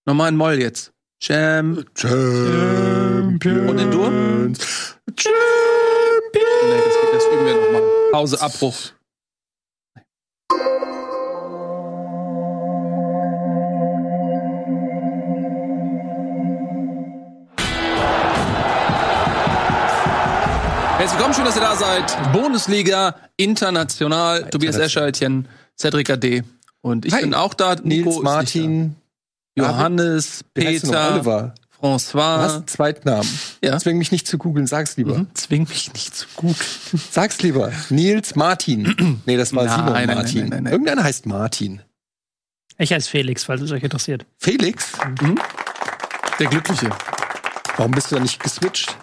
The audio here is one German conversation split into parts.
Nochmal in Moll jetzt. Champions. Und in Dur? Champions. Nee, das üben wir nochmal. Pause, Abbruch. Herzlich willkommen, schön, dass ihr da seid. Bundesliga International. Tobias Escher, Etienne, Cedric AD. Und ich bin auch da. Nico Nils, Martin, Johannes, Peter, Oliver. François. Du hast einen Zweitnamen. Ja. Zwing mich nicht zu googeln, sag's lieber. Zwing mich nicht zu googeln. Sag's lieber. Nils Martin. Nee, das war Simon Martin. Nein. Irgendeiner heißt Martin. Ich heiße Felix, falls es euch interessiert. Felix? Der Glückliche. Warum bist du da nicht geswitcht?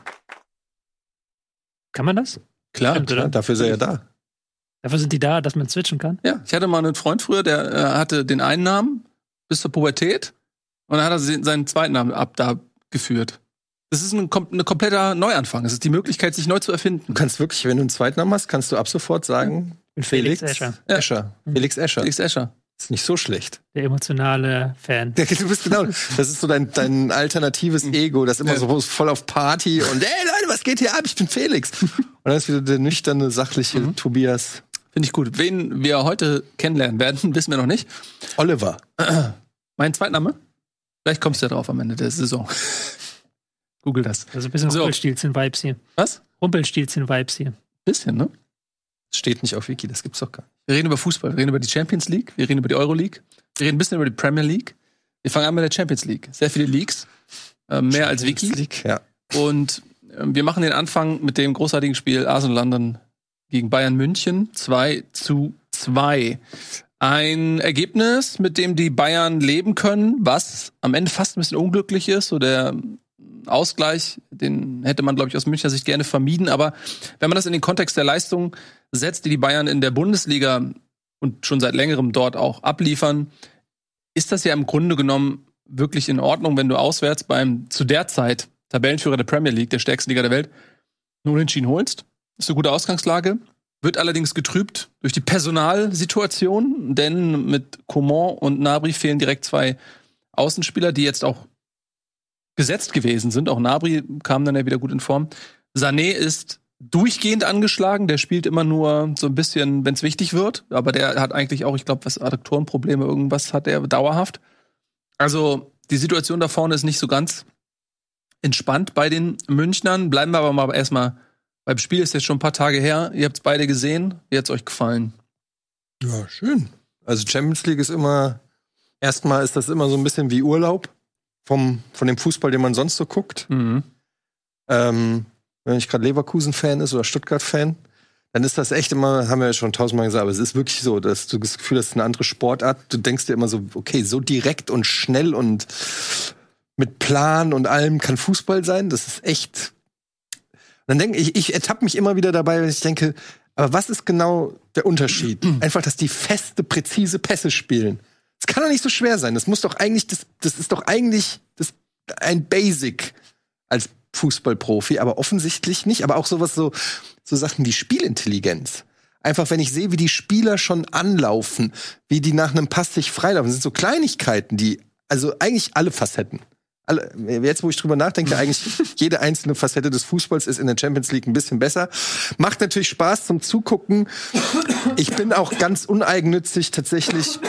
Kann man das? Klar. Stimmt, oder? Ja, dafür ist er ja da. Dafür sind die da, dass man switchen kann? Ja, ich hatte mal einen Freund früher, der hatte den einen Namen bis zur Pubertät und dann hat er seinen zweiten Namen ab da geführt. Das ist ein kompletter Neuanfang. Es ist die Möglichkeit, sich neu zu erfinden. Du kannst wirklich, wenn du einen Zweitnamen hast, kannst du ab sofort sagen, Felix Escher. Ja. Escher. Felix Escher. Felix Escher. Ist nicht so schlecht. Der emotionale Fan. Du bist genau, das ist so dein alternatives Ego, das immer so voll auf Party und ey Leute, was geht hier ab? Ich bin Felix. Und dann ist wieder der nüchterne, sachliche Tobias. Finde ich gut. Wen wir heute kennenlernen werden, wissen wir noch nicht. Oliver. Mein Zweitname? Vielleicht kommst du ja drauf am Ende der Saison. Google das. Also ein bisschen So. Rumpelstilzchen-Vibes hier. Was? Rumpelstilzchen-Vibes hier. Bisschen, ne? Das steht nicht auf Wiki, das gibt's doch gar nicht. Wir reden über Fußball, wir reden über die Champions League, wir reden über die Euroleague, wir reden ein bisschen über die Premier League. Wir fangen an mit der Champions League. Sehr viele Leagues, mehr als Wiki. League, ja. Und wir machen den Anfang mit dem großartigen Spiel Arsenal London gegen Bayern München 2:2. Ein Ergebnis, mit dem die Bayern leben können, was am Ende fast ein bisschen unglücklich ist. So der Ausgleich, den hätte man, glaube ich, aus Münchner Sicht gerne vermieden. Aber wenn man das in den Kontext der Leistung setzt, die Bayern in der Bundesliga und schon seit längerem dort auch abliefern, ist das ja im Grunde genommen wirklich in Ordnung, wenn du auswärts beim zu der Zeit Tabellenführer der Premier League, der stärksten Liga der Welt, nur Unentschieden holst. Ist eine gute Ausgangslage. Wird allerdings getrübt durch die Personalsituation, denn mit Coman und Gnabry fehlen direkt zwei Außenspieler, die jetzt auch gesetzt gewesen sind. Auch Gnabry kam dann ja wieder gut in Form. Sané ist durchgehend angeschlagen. Der spielt immer nur so ein bisschen, wenn es wichtig wird. Aber der hat eigentlich auch, ich glaube, was Adduktorenprobleme, irgendwas hat er dauerhaft. Also die Situation da vorne ist nicht so ganz entspannt bei den Münchnern. Bleiben wir aber mal erstmal beim Spiel. Ist jetzt schon ein paar Tage her. Ihr habt es beide gesehen. Wie hat's euch gefallen? Ja, schön. Also Champions League ist immer, erstmal ist das immer so ein bisschen wie Urlaub von dem Fußball, den man sonst so guckt. Mhm. Wenn ich gerade Leverkusen-Fan ist oder Stuttgart-Fan, dann ist das echt immer, haben wir ja schon tausendmal gesagt, aber es ist wirklich so, dass du das Gefühl hast, es ist eine andere Sportart. Du denkst dir immer so, okay, so direkt und schnell und mit Plan und allem kann Fußball sein. Das ist echt. Dann denke ich ertappe mich immer wieder dabei, wenn ich denke, aber was ist genau der Unterschied? Einfach, dass die feste, präzise Pässe spielen. Das kann doch nicht so schwer sein. Das muss doch eigentlich, das ist doch eigentlich ein Basic als Fußballprofi, aber offensichtlich nicht. Aber auch so Sachen wie Spielintelligenz. Einfach, wenn ich sehe, wie die Spieler schon anlaufen, wie die nach einem Pass sich freilaufen, das sind so Kleinigkeiten, die, also eigentlich alle Facetten. Jetzt, wo ich drüber nachdenke, eigentlich jede einzelne Facette des Fußballs ist in der Champions League ein bisschen besser. Macht natürlich Spaß zum Zugucken. Ich bin auch ganz uneigennützig tatsächlich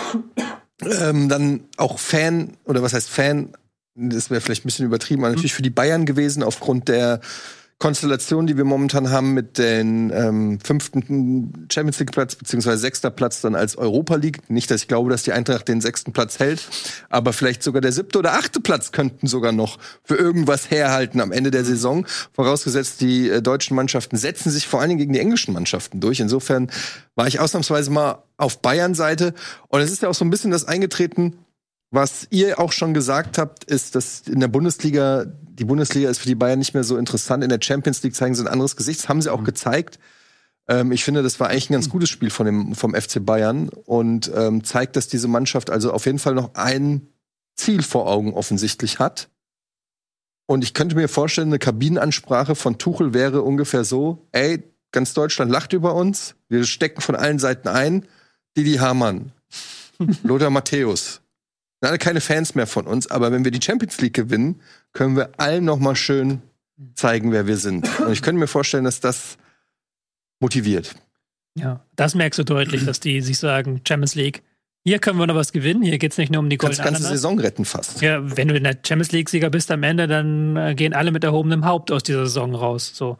dann auch Fan, oder was heißt Fan, das wäre vielleicht ein bisschen übertrieben, aber natürlich für die Bayern gewesen, aufgrund der Konstellation, die wir momentan haben mit den 5. Champions League Platz, beziehungsweise 6. Platz dann als Europa League. Nicht, dass ich glaube, dass die Eintracht den 6. Platz hält, aber vielleicht sogar der 7. oder 8. Platz könnten sogar noch für irgendwas herhalten am Ende der Saison. Vorausgesetzt, die deutschen Mannschaften setzen sich vor allen Dingen gegen die englischen Mannschaften durch. Insofern war ich ausnahmsweise mal auf Bayern-Seite. Und es ist ja auch so ein bisschen das eingetreten, was ihr auch schon gesagt habt, ist, dass in der Bundesliga, die Bundesliga ist für die Bayern nicht mehr so interessant. In der Champions League zeigen sie ein anderes Gesicht. Das haben sie auch gezeigt. Ich finde, das war eigentlich ein ganz gutes Spiel vom FC Bayern und zeigt, dass diese Mannschaft also auf jeden Fall noch ein Ziel vor Augen offensichtlich hat. Und ich könnte mir vorstellen, eine Kabinenansprache von Tuchel wäre ungefähr so: Ey, ganz Deutschland lacht über uns. Wir stecken von allen Seiten ein. Didi Hamann, Lothar Matthäus, alle keine Fans mehr von uns, aber wenn wir die Champions League gewinnen, können wir allen noch mal schön zeigen, wer wir sind. Und ich könnte mir vorstellen, dass das motiviert. Ja, das merkst du deutlich, dass die sich sagen, Champions League, hier können wir noch was gewinnen, hier geht es nicht nur um die goldene Kannst ganze Saison retten fast. Ja, wenn du in der Champions League-Sieger bist am Ende, dann gehen alle mit erhobenem Haupt aus dieser Saison raus. So.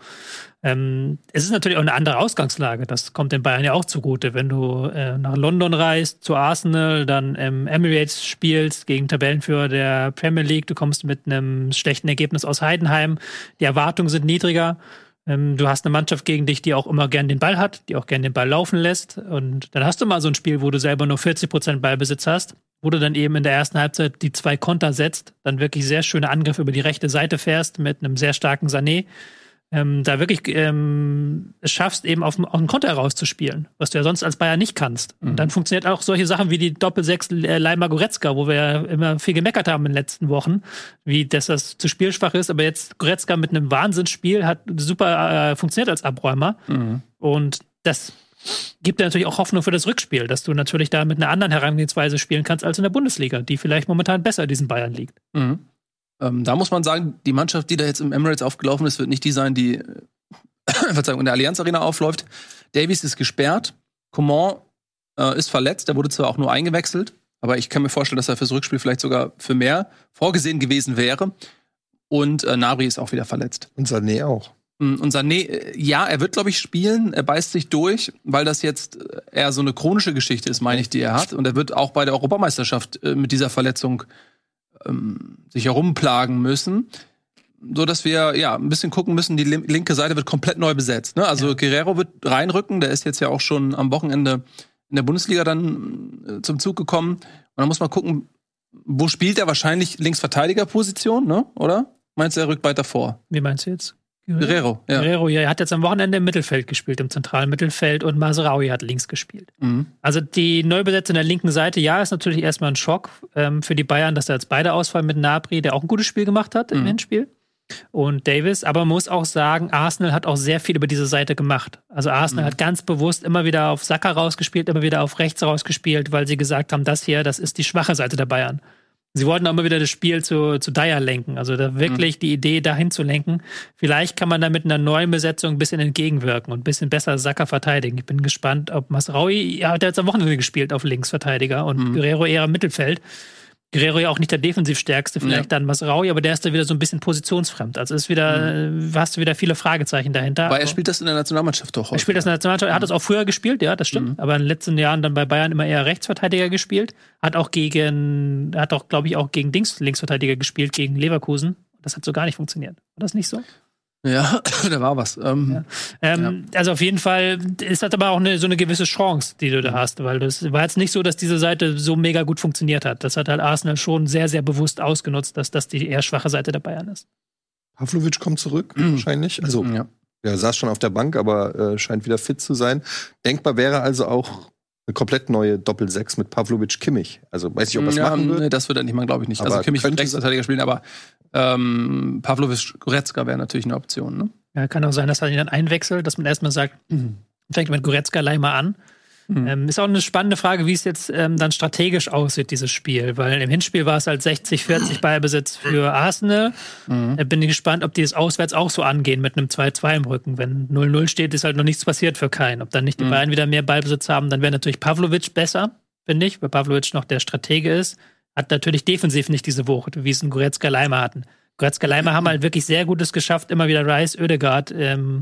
Es ist natürlich auch eine andere Ausgangslage. Das kommt den Bayern ja auch zugute. Wenn du nach London reist, zu Arsenal, dann Emirates spielst gegen Tabellenführer der Premier League, du kommst mit einem schlechten Ergebnis aus Heidenheim, die Erwartungen sind niedriger. Du hast eine Mannschaft gegen dich, die auch immer gern den Ball hat, die auch gern den Ball laufen lässt. Und dann hast du mal so ein Spiel, wo du selber nur 40% Ballbesitz hast, wo du dann eben in der ersten Halbzeit die 2 Konter setzt, dann wirklich sehr schöne Angriffe über die rechte Seite fährst mit einem sehr starken Sané. Da wirklich es schaffst, eben auf einen Konter herauszuspielen, was du ja sonst als Bayern nicht kannst. Und dann funktioniert auch solche Sachen wie die Doppel-6 Leimer-Goretzka, wo wir ja immer viel gemeckert haben in den letzten Wochen, wie dass das zu spielschwach ist, aber jetzt Goretzka mit einem Wahnsinnsspiel hat super funktioniert als Abräumer. Und das gibt dir natürlich auch Hoffnung für das Rückspiel, dass du natürlich da mit einer anderen Herangehensweise spielen kannst als in der Bundesliga, die vielleicht momentan besser diesen Bayern liegt. Da muss man sagen, die Mannschaft, die da jetzt im Emirates aufgelaufen ist, wird nicht die sein, die in der Allianz Arena aufläuft. Davies ist gesperrt, Coman ist verletzt, der wurde zwar auch nur eingewechselt, aber ich kann mir vorstellen, dass er fürs Rückspiel vielleicht sogar für mehr vorgesehen gewesen wäre. Und Gnabry ist auch wieder verletzt. Und Sané auch. Und Sané, ja, er wird, glaube ich, spielen, er beißt sich durch, weil das jetzt eher so eine chronische Geschichte ist, meine ich, die er hat. Und er wird auch bei der Europameisterschaft mit dieser Verletzung sich herumplagen müssen, so dass wir ja ein bisschen gucken müssen. Die linke Seite wird komplett neu besetzt. Ne? Also Guerrero wird reinrücken, der ist jetzt ja auch schon am Wochenende in der Bundesliga dann zum Zug gekommen. Und dann muss man gucken, wo spielt er? Wahrscheinlich Linksverteidigerposition, ne? Oder? Meinst du, er rückt weiter vor? Wie meinst du jetzt? Guerrero, ja. Guerrero, ja, er hat jetzt am Wochenende im Mittelfeld gespielt, im zentralen Mittelfeld, und Mazraoui hat links gespielt. Also die Neubesetzung der linken Seite, ja, ist natürlich erstmal ein Schock für die Bayern, dass da jetzt beide ausfallen mit Gnabry, der auch ein gutes Spiel gemacht hat im Hinspiel, und Davies. Aber man muss auch sagen, Arsenal hat auch sehr viel über diese Seite gemacht. Also Arsenal hat ganz bewusst immer wieder auf Saka rausgespielt, immer wieder auf rechts rausgespielt, weil sie gesagt haben, das ist die schwache Seite der Bayern. Sie wollten auch immer wieder das Spiel zu Dyer lenken, also da wirklich die Idee dahin zu lenken. Vielleicht kann man da mit einer neuen Besetzung ein bisschen entgegenwirken und ein bisschen besser Saka verteidigen. Ich bin gespannt, ob Mazraoui, hat jetzt am Wochenende gespielt auf Linksverteidiger und Guerrero eher im Mittelfeld. Guerrero ja auch nicht der Defensivstärkste, vielleicht dann Mazraoui, aber der ist da wieder so ein bisschen positionsfremd. Also ist wieder, hast du wieder viele Fragezeichen dahinter. Aber er spielt das in der Nationalmannschaft doch. Er spielt das in der Nationalmannschaft, er hat das auch früher gespielt, ja, das stimmt. Aber in den letzten Jahren dann bei Bayern immer eher Rechtsverteidiger gespielt. Hat auch, glaube ich, auch gegen Linksverteidiger gespielt, gegen Leverkusen. Das hat so gar nicht funktioniert. War das nicht so? Ja, da war was. Also auf jeden Fall ist das aber auch so eine gewisse Chance, die du da hast, weil das war jetzt nicht so, dass diese Seite so mega gut funktioniert hat. Das hat halt Arsenal schon sehr, sehr bewusst ausgenutzt, dass das die eher schwache Seite der Bayern ist. Pavlovic kommt zurück, wahrscheinlich. Also, er saß schon auf der Bank, aber scheint wieder fit zu sein. Denkbar wäre also auch eine komplett neue Doppel-6 mit Pavlovic-Kimmich. Also weiß ich, ob er das machen wird. Nee, das wird er nicht mal, glaube ich nicht. Aber also Kimmich wird Rechtsverteidiger spielen, aber Pavlovic-Goretzka wäre natürlich eine Option. Ne? Ja, kann auch sein, dass er ihn dann einwechselt, dass man erstmal sagt, fängt mit Goretzka gleich mal an. Ist auch eine spannende Frage, wie es jetzt dann strategisch aussieht, dieses Spiel. Weil im Hinspiel war es halt 60-40 Ballbesitz für Arsenal. Bin ich gespannt, ob die es auswärts auch so angehen mit einem 2-2 im Rücken. Wenn 0-0 steht, ist halt noch nichts passiert für keinen. Ob dann nicht die Bayern wieder mehr Ballbesitz haben, dann wäre natürlich Pavlovic besser, finde ich, weil Pavlovic noch der Stratege ist. Hat natürlich defensiv nicht diese Wucht, wie es ein Goretzka-Leimer hatten. Goretzka-Leimer haben halt wirklich sehr Gutes geschafft, immer wieder Rice, Ødegaard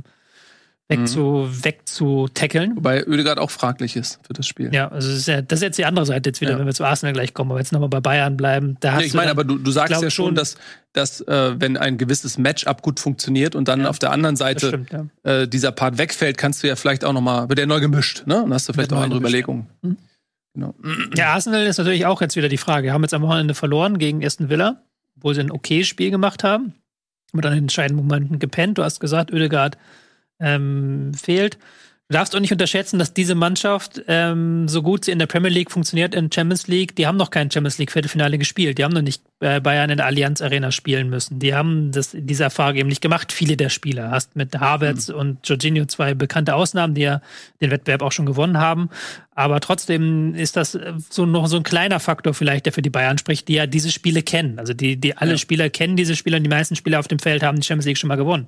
wegzutackeln. Wobei Ødegaard auch fraglich ist für das Spiel. Ja, also das ist jetzt die andere Seite jetzt wieder, wenn wir zu Arsenal gleich kommen. Aber jetzt nochmal bei Bayern bleiben. Da hast ich meine, aber du sagst ja schon, dass wenn ein gewisses Matchup gut funktioniert und dann auf der anderen Seite dieser Part wegfällt, kannst du ja vielleicht auch nochmal, wird der neu gemischt, ne? Und hast du vielleicht auch andere Überlegungen. Genau. Ja, Arsenal ist natürlich auch jetzt wieder die Frage. Wir haben jetzt am Wochenende verloren gegen Aston Villa, wo sie ein okayes Spiel gemacht haben. Aber dann in entscheidenden Momenten gepennt. Du hast gesagt, Ødegaard fehlt. Du darfst auch nicht unterschätzen, dass diese Mannschaft, so gut sie in der Premier League funktioniert, in Champions League, die haben noch kein Champions League Viertelfinale gespielt. Die haben noch nicht Bayern in der Allianz Arena spielen müssen. Die haben diese Erfahrung eben nicht gemacht. Viele der Spieler. Hast mit Havertz und Jorginho 2 bekannte Ausnahmen, die ja den Wettbewerb auch schon gewonnen haben. Aber trotzdem ist das noch so ein kleiner Faktor vielleicht, der für die Bayern spricht, die ja diese Spiele kennen. Also die alle Spieler kennen diese Spieler und die meisten Spieler auf dem Feld haben die Champions League schon mal gewonnen.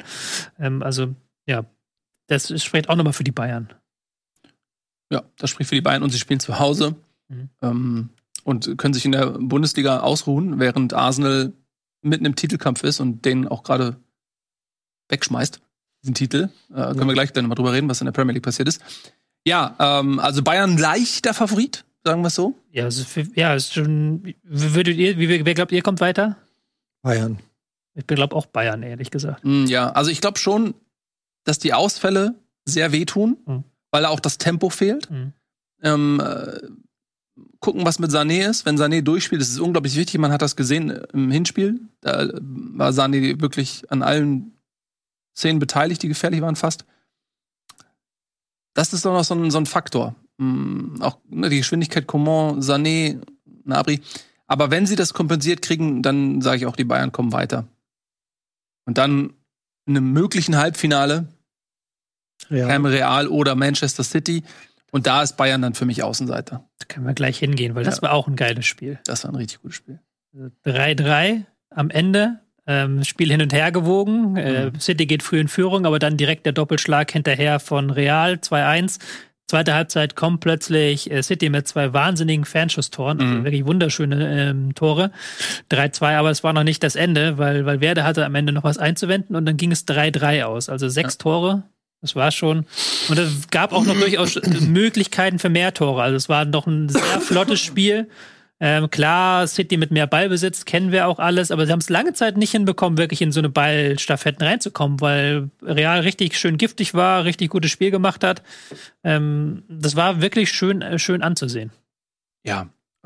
Das spricht auch nochmal für die Bayern. Ja, das spricht für die Bayern und sie spielen zu Hause und können sich in der Bundesliga ausruhen, während Arsenal mitten im Titelkampf ist und den auch gerade wegschmeißt, diesen Titel. Können wir gleich dann mal drüber reden, was in der Premier League passiert ist. Ja, also Bayern leichter Favorit, sagen wir es so. Ja, ist schon. Wer glaubt ihr, kommt weiter? Bayern. Ich glaube auch Bayern, ehrlich gesagt. Ja, also ich glaube schon, dass die Ausfälle sehr wehtun, weil auch das Tempo fehlt. Gucken, was mit Sané ist. Wenn Sané durchspielt, das ist unglaublich wichtig. Man hat das gesehen im Hinspiel. Da war Sané wirklich an allen Szenen beteiligt, die gefährlich waren fast. Das ist doch noch so ein Faktor. Auch die Geschwindigkeit Coman, Sané, Gnabry. Aber wenn sie das kompensiert kriegen, dann sage ich auch, die Bayern kommen weiter. Und dann in einem möglichen Halbfinale käme Real oder Manchester City. Und da ist Bayern dann für mich Außenseiter. Da können wir gleich hingehen, weil das war auch ein geiles Spiel. Das war ein richtig gutes Spiel. 3-3 am Ende. Spiel hin und her gewogen. City geht früh in Führung, aber dann direkt der Doppelschlag hinterher von Real 2-1. Zweite Halbzeit kommt plötzlich City mit 2 wahnsinnigen Fernschusstoren, also wirklich wunderschöne Tore. 3-2, aber es war noch nicht das Ende, weil Werder hatte am Ende noch was einzuwenden und dann ging es 3-3 aus. Also 6 Tore, das war schon. Und es gab auch noch durchaus Möglichkeiten für mehr Tore. Also es war doch ein sehr flottes Spiel. Klar, City mit mehr Ballbesitz, kennen wir auch alles, aber sie haben es lange Zeit nicht hinbekommen, wirklich in so eine Ballstaffetten reinzukommen, weil Real richtig schön giftig war, richtig gutes Spiel gemacht hat. Das war wirklich schön anzusehen. Ja,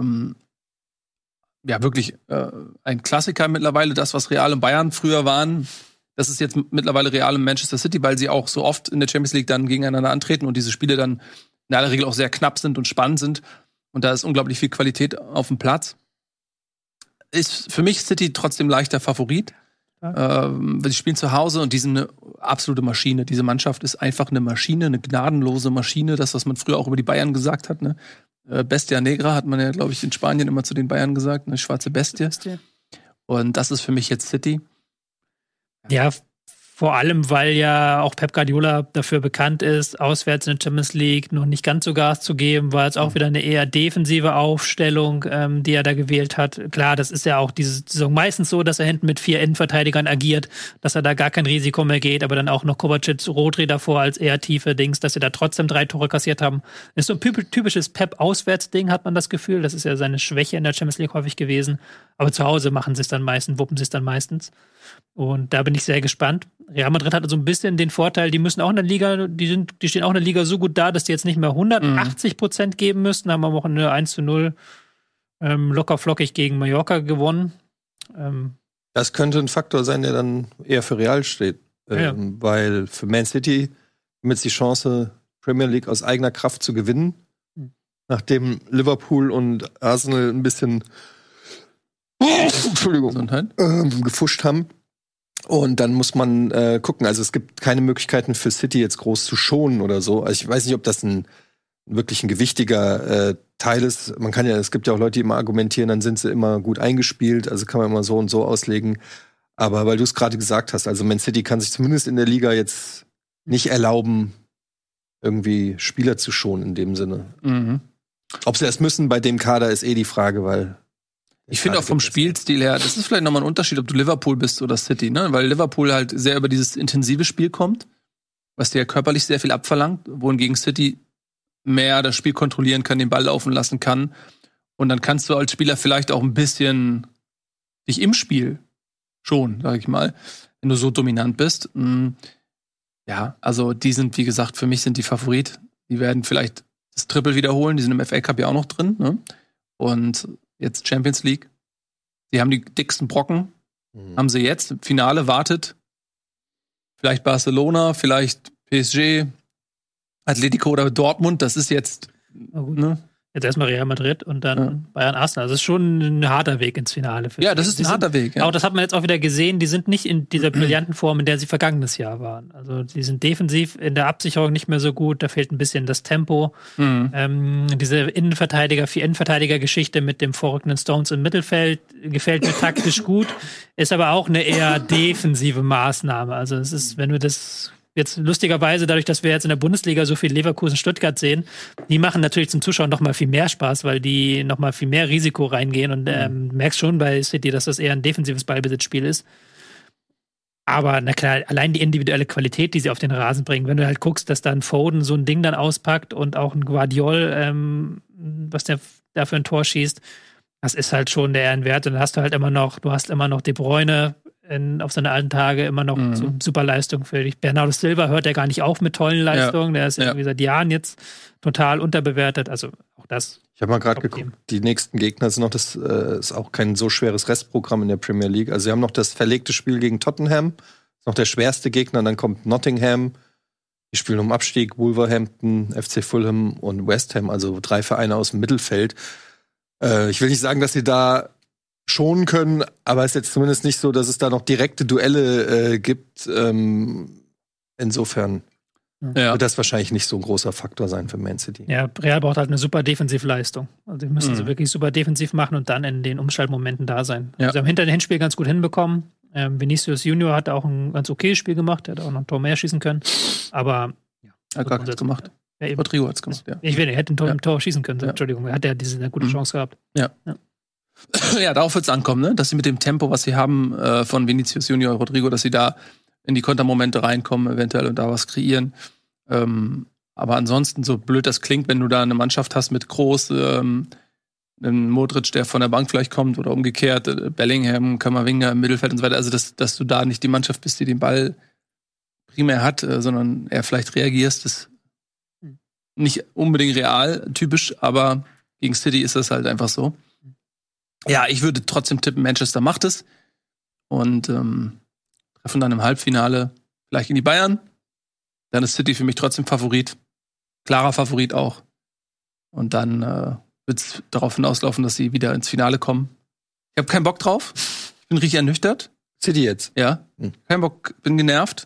wirklich ein Klassiker mittlerweile, das, was Real und Bayern früher waren. Das ist jetzt mittlerweile Real und Manchester City, weil sie auch so oft in der Champions League dann gegeneinander antreten und diese Spiele dann in aller Regel auch sehr knapp sind und spannend sind. Und da ist unglaublich viel Qualität auf dem Platz. Ist für mich City trotzdem leichter Favorit. Sie spielen zu Hause und die sind eine absolute Maschine. Diese Mannschaft ist einfach eine Maschine, eine gnadenlose Maschine. Das, was man früher auch über die Bayern gesagt hat. Ne? Bestia Negra hat man ja, glaube ich, in Spanien immer zu den Bayern gesagt. Eine schwarze Bestie. Und das ist für mich jetzt City. Ja, vor allem, weil ja auch Pep Guardiola dafür bekannt ist, auswärts in der Champions League noch nicht ganz so Gas zu geben, war jetzt auch wieder eine eher defensive Aufstellung, die er da gewählt hat. Klar, das ist ja auch diese Saison meistens so, dass er hinten mit 4 Innenverteidigern agiert, dass er da gar kein Risiko mehr geht, aber dann auch noch Kovacic, Rodri davor als eher tiefe Dings, dass sie da trotzdem 3 Tore kassiert haben. Ist so ein typisches Pep-Auswärts-Ding, hat man das Gefühl. Das ist ja seine Schwäche in der Champions League häufig gewesen. Aber zu Hause machen sie es dann meistens, wuppen sie es dann meistens. Und da bin ich sehr gespannt. Real Madrid hat so ein bisschen den Vorteil, die müssen auch in der Liga, die stehen auch in der Liga so gut da, dass die jetzt nicht mehr 180% geben müssten, haben aber auch eine 1-0 locker flockig gegen Mallorca gewonnen. Das könnte ein Faktor sein, der dann eher für Real steht. Weil für Man City haben jetzt die Chance, Premier League aus eigener Kraft zu gewinnen, nachdem Liverpool und Arsenal ein bisschen gefuscht haben. Und dann muss man gucken, also es gibt keine Möglichkeiten für City jetzt groß zu schonen oder so. Also ich weiß nicht, ob das wirklich ein gewichtiger Teil ist. Es gibt ja auch Leute, die immer argumentieren, dann sind sie immer gut eingespielt, also kann man immer so und so auslegen. Aber weil du es gerade gesagt hast, also Man City kann sich zumindest in der Liga jetzt nicht erlauben, irgendwie Spieler zu schonen in dem Sinne. Ob sie das müssen bei dem Kader, ist die Frage, weil ich finde auch vom Spielstil her, das ist vielleicht nochmal ein Unterschied, ob du Liverpool bist oder City, ne? Weil Liverpool halt sehr über dieses intensive Spiel kommt, was dir körperlich sehr viel abverlangt, wohingegen City mehr das Spiel kontrollieren kann, den Ball laufen lassen kann. Und dann kannst du als Spieler vielleicht auch ein bisschen dich im Spiel schon, sag ich mal, wenn du so dominant bist. Ja, also die sind, wie gesagt, für mich sind die Favorit. Die werden vielleicht das Triple wiederholen, die sind im FA Cup ja auch noch drin, ne? Und jetzt Champions League. Die haben die dicksten Brocken. Haben sie jetzt. Finale wartet. Vielleicht Barcelona, vielleicht PSG. Atletico oder Dortmund, das ist jetzt, ne? Jetzt erstmal Real Madrid und dann Bayern Arsenal. Also das ist schon ein harter Weg ins Finale. Ja, das ist ein harter Weg. Ja. Auch das hat man jetzt auch wieder gesehen, die sind nicht in dieser brillanten Form, in der sie vergangenes Jahr waren. Also die sind defensiv in der Absicherung nicht mehr so gut, da fehlt ein bisschen das Tempo. Diese Innenverteidiger-Geschichte mit dem vorrückenden Stones im Mittelfeld gefällt mir taktisch gut, ist aber auch eine eher defensive Maßnahme. Also es ist, wenn du das jetzt lustigerweise, dadurch, dass wir jetzt in der Bundesliga so viel Leverkusen-Stuttgart sehen, die machen natürlich zum Zuschauen noch mal viel mehr Spaß, weil die noch mal viel mehr Risiko reingehen und merkst schon bei City, dass das eher ein defensives Ballbesitzspiel ist. Aber na klar, allein die individuelle Qualität, die sie auf den Rasen bringen, wenn du halt guckst, dass dann Foden so ein Ding dann auspackt und auch ein Guardiol, was der da für ein Tor schießt, das ist halt schon der Ehrenwert. Und dann hast du halt immer noch De Bruyne, auf seine alten Tage immer noch so super Leistung für dich. Bernardo Silva hört ja gar nicht auf mit tollen Leistungen. Der ist irgendwie seit Jahren jetzt total unterbewertet. Also auch das. Ich habe mal gerade geguckt, die nächsten Gegner sind noch, das ist auch kein so schweres Restprogramm in der Premier League. Also sie haben noch das verlegte Spiel gegen Tottenham, ist noch der schwerste Gegner. Und dann kommt Nottingham, die spielen um Abstieg, Wolverhampton, FC Fulham und West Ham, also 3 Vereine aus dem Mittelfeld. Ich will nicht sagen, dass sie da schonen können, aber es ist jetzt zumindest nicht so, dass es da noch direkte Duelle gibt. Insofern wird das wahrscheinlich nicht so ein großer Faktor sein für Man City. Ja, Real braucht halt eine super Defensivleistung. Also die müssen sie wirklich super defensiv machen und dann in den Umschaltmomente da sein. Ja. Sie haben hinter dem Hinspiel ganz gut hinbekommen. Vinicius Junior hat auch ein ganz okayes Spiel gemacht. Der hat auch noch ein Tor mehr schießen können. Aber hat gar nichts gemacht. Ja, Rodrigo hat es gemacht, ja. Ich will, er hätte ein Tor schießen können. Entschuldigung, er hat ja eine gute Chance gehabt. Ja, darauf wird es ankommen, ne? Dass sie mit dem Tempo, was sie haben von Vinicius Junior und Rodrigo, dass sie da in die Kontermomente reinkommen eventuell und da was kreieren. Aber ansonsten, so blöd das klingt, wenn du da eine Mannschaft hast mit Groß, einen Modric, der von der Bank vielleicht kommt oder umgekehrt, Bellingham, Camavinga im Mittelfeld und so weiter, also dass du da nicht die Mannschaft bist, die den Ball primär hat, sondern eher vielleicht reagierst, ist nicht unbedingt real, typisch, aber gegen City ist das halt einfach so. Ja, ich würde trotzdem tippen, Manchester macht es und treffen dann im Halbfinale vielleicht in die Bayern. Dann ist City für mich trotzdem Favorit. Klarer Favorit auch. Und dann wird es darauf hinauslaufen, dass sie wieder ins Finale kommen. Ich habe keinen Bock drauf. Ich bin richtig ernüchtert. City jetzt? Ja. Kein Bock, bin genervt.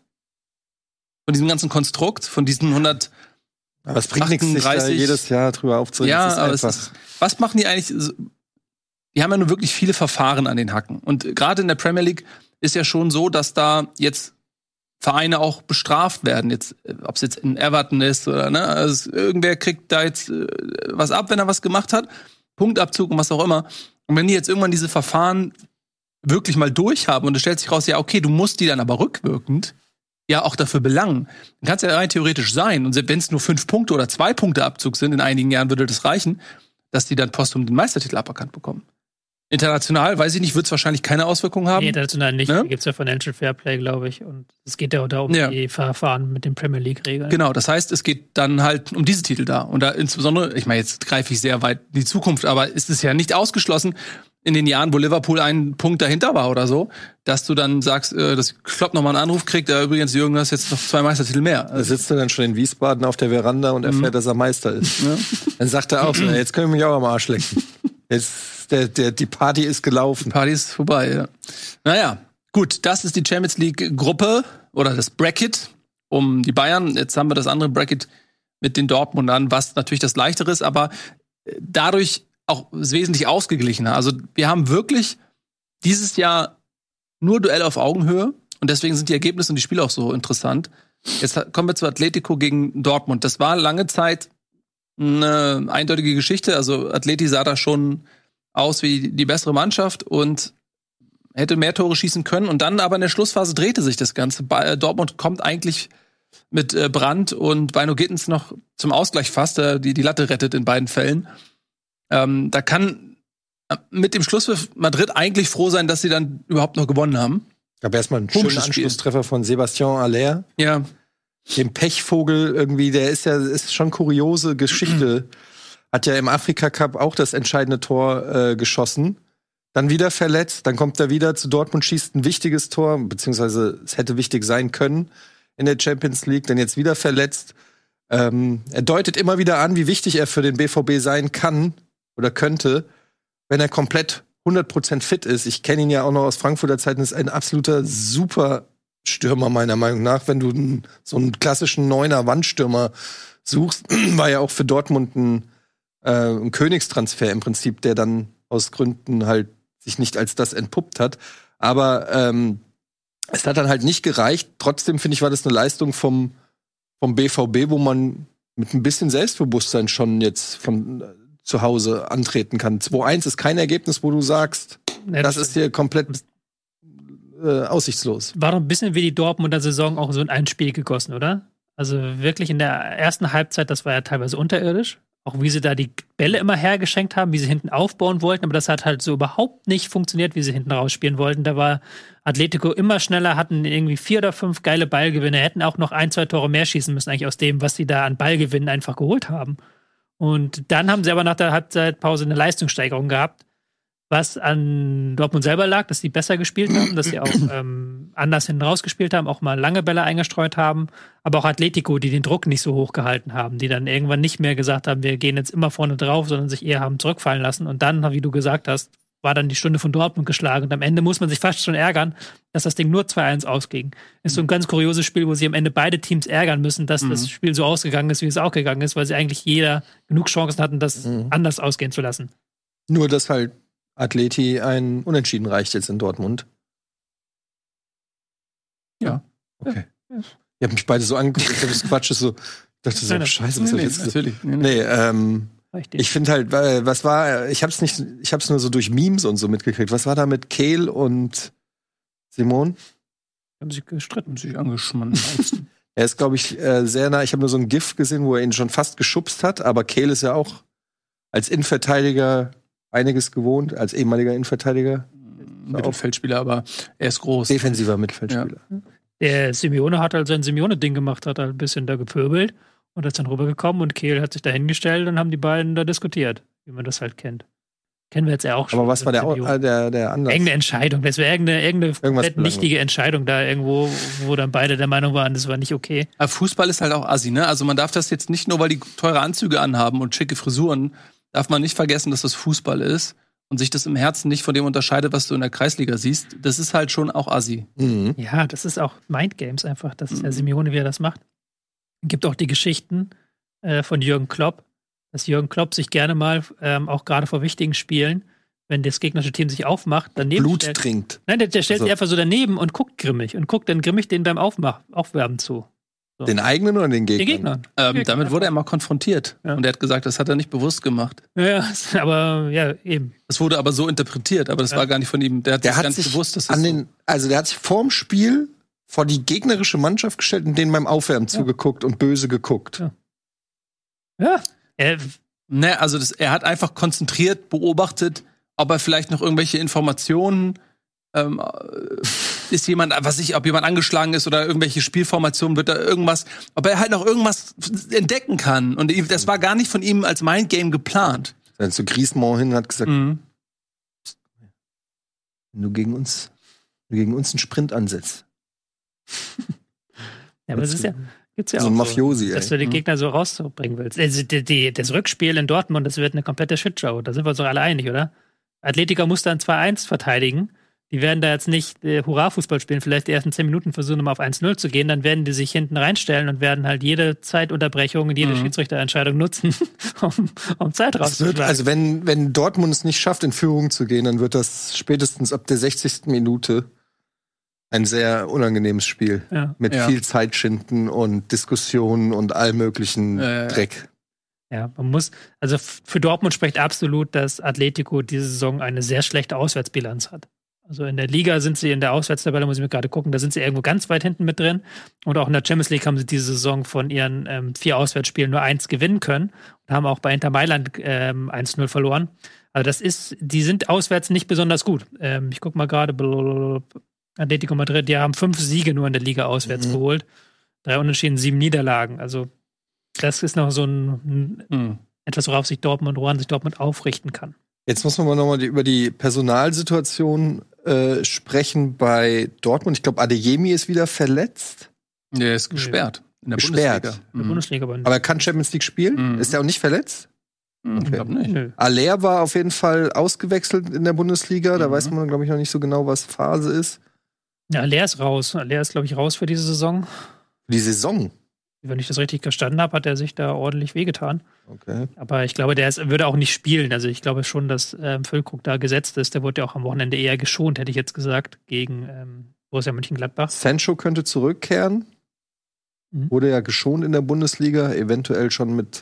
Von diesem ganzen Konstrukt, von diesen 100. Aber es bringt nichts, sich da jedes Jahr drüber aufzuregen. Ja, aber was machen die eigentlich? Die haben ja nur wirklich viele Verfahren an den Hacken. Und gerade in der Premier League ist ja schon so, dass da jetzt Vereine auch bestraft werden. Jetzt, ob es jetzt in Everton ist oder ne, also irgendwer kriegt da jetzt was ab, wenn er was gemacht hat. Punktabzug und was auch immer. Und wenn die jetzt irgendwann diese Verfahren wirklich mal durchhaben und es stellt sich raus, ja, okay, du musst die dann aber rückwirkend ja auch dafür belangen. Dann kann es ja rein theoretisch sein. Und wenn es nur 5 Punkte oder 2 Punkte Abzug sind, in einigen Jahren würde das reichen, dass die dann posthum den Meistertitel aberkannt bekommen. International, weiß ich nicht, wird es wahrscheinlich keine Auswirkungen haben. Nee, international nicht. Da gibt es ja Financial Fairplay, glaube ich. Und es geht ja da um die Verfahren mit den Premier League-Regeln. Genau, das heißt, es geht dann halt um diese Titel da. Und da insbesondere, ich meine, jetzt greife ich sehr weit in die Zukunft, aber ist es ja nicht ausgeschlossen, in den Jahren, wo Liverpool einen Punkt dahinter war oder so, dass du dann sagst, dass Klopp nochmal einen Anruf kriegt, übrigens, Jürgen, du hast jetzt noch 2 Meistertitel mehr. Da sitzt er dann schon in Wiesbaden auf der Veranda und erfährt, dass er Meister ist. Ja. Dann sagt er auch so, jetzt können wir mich auch am Arsch lecken. Jetzt, die Party ist gelaufen. Die Party ist vorbei, ja. Naja, gut, das ist die Champions League-Gruppe oder das Bracket um die Bayern. Jetzt haben wir das andere Bracket mit den Dortmundern, was natürlich das Leichtere ist, aber dadurch auch wesentlich ausgeglichener. Also wir haben wirklich dieses Jahr nur Duell auf Augenhöhe und deswegen sind die Ergebnisse und die Spiele auch so interessant. Jetzt kommen wir zu Atletico gegen Dortmund. Das war lange Zeit eine eindeutige Geschichte. Also Atleti sah da schon aus wie die bessere Mannschaft und hätte mehr Tore schießen können. Und dann aber in der Schlussphase drehte sich das Ganze. Dortmund kommt eigentlich mit Brandt und Beino Gittens noch zum Ausgleich fast, die Latte rettet in beiden Fällen. Da kann mit dem Schlusspfiff Madrid eigentlich froh sein, dass sie dann überhaupt noch gewonnen haben. Gab erstmal einen schönen Anschlusstreffer von Sebastian Haller. Ja. Dem Pechvogel irgendwie, der ist schon kuriose Geschichte. Hat ja im Afrika-Cup auch das entscheidende Tor geschossen. Dann wieder verletzt, dann kommt er wieder zu Dortmund, schießt ein wichtiges Tor, beziehungsweise es hätte wichtig sein können in der Champions League, dann jetzt wieder verletzt. Er deutet immer wieder an, wie wichtig er für den BVB sein kann oder könnte, wenn er komplett 100% fit ist. Ich kenne ihn ja auch noch aus Frankfurter Zeiten, ist ein absoluter Superstürmer meiner Meinung nach. Wenn du so einen klassischen Neuner Wandstürmer suchst, war ja auch für Dortmund ein Königstransfer im Prinzip, der dann aus Gründen halt sich nicht als das entpuppt hat. Aber es hat dann halt nicht gereicht. Trotzdem, finde ich, war das eine Leistung vom BVB, wo man mit ein bisschen Selbstbewusstsein schon jetzt von zu Hause antreten kann. 2-1 ist kein Ergebnis, wo du sagst, das ist hier komplett aussichtslos. War doch ein bisschen wie die Dortmunder Saison auch so in ein Spiel gegossen, oder? Also wirklich in der ersten Halbzeit, das war ja teilweise unterirdisch. Auch wie sie da die Bälle immer hergeschenkt haben, wie sie hinten aufbauen wollten, aber das hat halt so überhaupt nicht funktioniert, wie sie hinten rausspielen wollten. Da war Atletico immer schneller, hatten irgendwie 4 oder 5 geile Ballgewinne, hätten auch noch 1, 2 Tore mehr schießen müssen, eigentlich aus dem, was sie da an Ballgewinnen einfach geholt haben. Und dann haben sie aber nach der Halbzeitpause eine Leistungssteigerung gehabt, was an Dortmund selber lag, dass sie besser gespielt haben, dass sie auch anders hinten rausgespielt haben, auch mal lange Bälle eingestreut haben, aber auch Atletico, die den Druck nicht so hoch gehalten haben, die dann irgendwann nicht mehr gesagt haben, wir gehen jetzt immer vorne drauf, sondern sich eher haben zurückfallen lassen. Und dann, wie du gesagt hast, war dann die Stunde von Dortmund geschlagen. Und am Ende muss man sich fast schon ärgern, dass das Ding nur 2-1 ausging. Ist so ein ganz kurioses Spiel, wo sie am Ende beide Teams ärgern müssen, dass das Spiel so ausgegangen ist, wie es auch gegangen ist, weil sie eigentlich jeder genug Chancen hatten, das anders ausgehen zu lassen. Nur, dass halt Atleti ein Unentschieden reicht jetzt in Dortmund. Ja. Okay. Ja. Ihr habt mich beide so angeguckt, ich hab das Quatsch so, dachte so, scheiße, was jetzt? Natürlich. Ich finde halt, was war, ich hab's nur so durch Memes und so mitgekriegt. Was war da mit Kehl und Simon? Haben sich gestritten, sich angeschmanden. Er ist, glaube ich, sehr nah. Ich habe nur so ein GIF gesehen, wo er ihn schon fast geschubst hat, aber Kehl ist ja auch als Innenverteidiger einiges gewohnt, als ehemaliger Innenverteidiger. Mittelfeldspieler, aber er ist groß. Defensiver Mittelfeldspieler. Ja. Der Simeone hat halt sein Simeone-Ding gemacht, hat halt ein bisschen da gepöbelt und ist dann rübergekommen und Kehl hat sich da hingestellt und haben die beiden da diskutiert, wie man das halt kennt. Kennen wir jetzt ja auch schon. Aber was war der Anlass? Irgendeine Entscheidung. Das wäre irgendeine nichtige Entscheidung da irgendwo, wo dann beide der Meinung waren, das war nicht okay. Aber Fußball ist halt auch assi, ne? Also man darf das jetzt nicht nur, weil die teure Anzüge anhaben und schicke Frisuren, darf man nicht vergessen, dass das Fußball ist und sich das im Herzen nicht von dem unterscheidet, was du in der Kreisliga siehst. Das ist halt schon auch assi. Mhm. Ja, das ist auch Mindgames einfach. Das ist ja Simeone, wie er das macht. Es gibt auch die Geschichten von Jürgen Klopp, dass Jürgen Klopp sich gerne mal, auch gerade vor wichtigen Spielen, wenn das gegnerische Team sich aufmacht, daneben Blut trinkt. Nein, der stellt sich einfach so daneben und guckt grimmig und guckt dann grimmig den beim Aufwärmen zu. So. Den eigenen oder den Gegnern? Den Gegnern. Damit wurde er mal konfrontiert. Ja. Und er hat gesagt, das hat er nicht bewusst gemacht. Ja, aber ja, eben. Das wurde aber so interpretiert, aber das war gar nicht von ihm. Der hat ganz bewusst, dass der hat sich vorm Spiel vor die gegnerische Mannschaft gestellt und denen beim Aufwärmen zugeguckt und böse geguckt. Ja. Also er hat einfach konzentriert beobachtet, ob er vielleicht noch irgendwelche Informationen ist jemand, ob jemand angeschlagen ist oder irgendwelche Spielformationen, wird da irgendwas, ob er halt noch irgendwas entdecken kann. Und das war gar nicht von ihm als Mindgame geplant. Dann zu Griezmann hin hat gesagt, wenn du gegen uns einen Sprint ansetzt. Ja, aber das ist ja, gibt's ja so auch ein Mafiosi, dass du die Gegner so rauszubringen willst. Also das Rückspiel in Dortmund, das wird eine komplette Shitshow. Da sind wir uns doch alle einig, oder? Atletico muss dann 2-1 verteidigen. Die werden da jetzt nicht Hurra-Fußball spielen, vielleicht die ersten 10 Minuten versuchen, mal auf 1-0 zu gehen. Dann werden die sich hinten reinstellen und werden halt jede Zeitunterbrechung und jede Schiedsrichterentscheidung nutzen, um Zeit rauszuschlagen. Also wenn Dortmund es nicht schafft, in Führung zu gehen, dann wird das spätestens ab der 60. Minute ein sehr unangenehmes Spiel. Ja. Mit viel Zeitschinden und Diskussionen und all möglichen Dreck. Ja, also für Dortmund spricht absolut, dass Atletico diese Saison eine sehr schlechte Auswärtsbilanz hat. Also in der Liga sind sie in der Auswärtstabelle, muss ich mir gerade gucken, da sind sie irgendwo ganz weit hinten mit drin. Und auch in der Champions League haben sie diese Saison von ihren 4 Auswärtsspielen nur 1 gewinnen können und haben auch bei Inter Mailand 1-0 verloren. Also die sind auswärts nicht besonders gut. Ich gucke mal gerade, Atletico Madrid, die haben 5 Siege nur in der Liga auswärts geholt. 3 Unentschieden, 7 Niederlagen. Also das ist noch so etwas, worauf sich Dortmund aufrichten kann. Jetzt muss man noch mal über die Personalsituation sprechen bei Dortmund. Ich glaube, Adeyemi ist wieder verletzt. Der ist gesperrt. In der Gesperrt. Bundesliga. In der Bundesliga aber Aber er kann Champions League spielen? Ist er auch nicht verletzt? Ich glaube nicht. Nö. Aller war auf jeden Fall ausgewechselt in der Bundesliga. Da weiß man, glaube ich, noch nicht so genau, was Phase ist. Ja, Aller ist raus. Aller ist, glaube ich, raus für diese Saison. Die Saison? Wenn ich das richtig verstanden habe, hat er sich da ordentlich wehgetan. Okay. Aber ich glaube, würde auch nicht spielen. Also ich glaube schon, dass Füllkrug da gesetzt ist. Der wurde ja auch am Wochenende eher geschont, hätte ich jetzt gesagt, gegen Borussia Mönchengladbach. Sancho könnte zurückkehren. Wurde ja geschont in der Bundesliga. Eventuell schon mit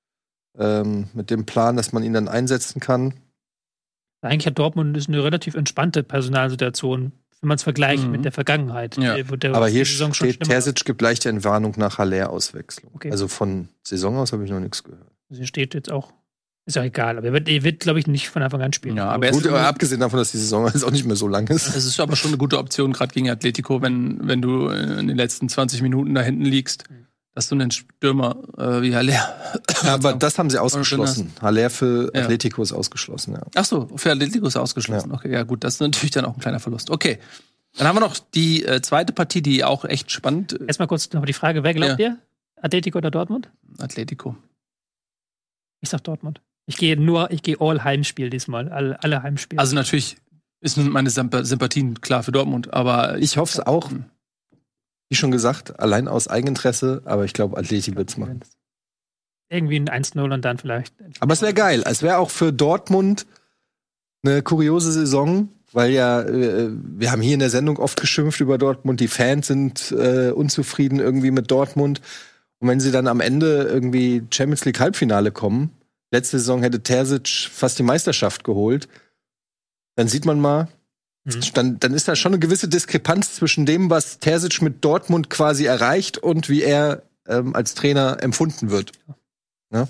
dem Plan, dass man ihn dann einsetzen kann. Eigentlich hat Dortmund eine relativ entspannte Personalsituation, wenn man es vergleicht mit der Vergangenheit. Ja. Aber hier steht, Terzic gibt leichte Entwarnung nach Haller-Auswechslung. Okay. Also von Saison aus habe ich noch nichts gehört. Also hier steht jetzt auch, ist ja egal, aber er wird glaube ich, nicht von Anfang an spielen. Ja, aber Gut, aber abgesehen davon, dass die Saison jetzt auch nicht mehr so lang ist. Es ist aber schon eine gute Option, gerade gegen Atletico, wenn du in den letzten 20 Minuten da hinten liegst, dass du einen Stürmer wie Haller. Ja, aber das haben sie ausgeschlossen. Haller für Atletico ist ausgeschlossen, ja. Ach so, für Atletico ist ausgeschlossen. Ja. Okay, ja gut, das ist natürlich dann auch ein kleiner Verlust. Okay, dann haben wir noch die zweite Partie, die auch echt spannend. Erstmal kurz noch die Frage, wer glaubt ihr? Atletico oder Dortmund? Atletico. Ich sag Dortmund. Ich gehe all Heimspiel diesmal, alle Heimspiele. Also natürlich sind meine Sympathien klar für Dortmund, aber ich hoffe es auch. Wie schon gesagt, allein aus Eigeninteresse, aber ich glaube, Atleti wird es machen. Irgendwie ein 1-0 und dann vielleicht. Aber es wäre geil. Es wäre auch für Dortmund eine kuriose Saison, weil ja, wir haben hier in der Sendung oft geschimpft über Dortmund. Die Fans sind unzufrieden irgendwie mit Dortmund. Und wenn sie dann am Ende irgendwie Champions League Halbfinale kommen, letzte Saison hätte Terzic fast die Meisterschaft geholt, dann sieht man mal, dann ist da schon eine gewisse Diskrepanz zwischen dem, was Terzic mit Dortmund quasi erreicht und wie er als Trainer empfunden wird. Ja?